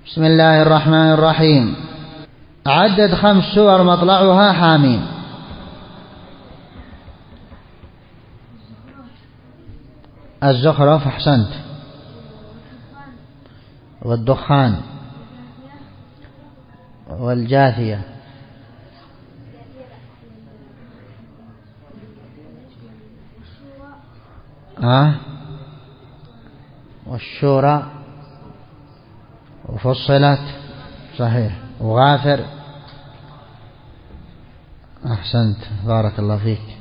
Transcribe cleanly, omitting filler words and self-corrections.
بسم الله الرحمن الرحيم. عدد 5 سور مطلعها حاميم. الزخرف أحسنت، والدخان، والجاثية، والشورى، وفصلت صحيح، وغافر أحسنت بارك الله فيك.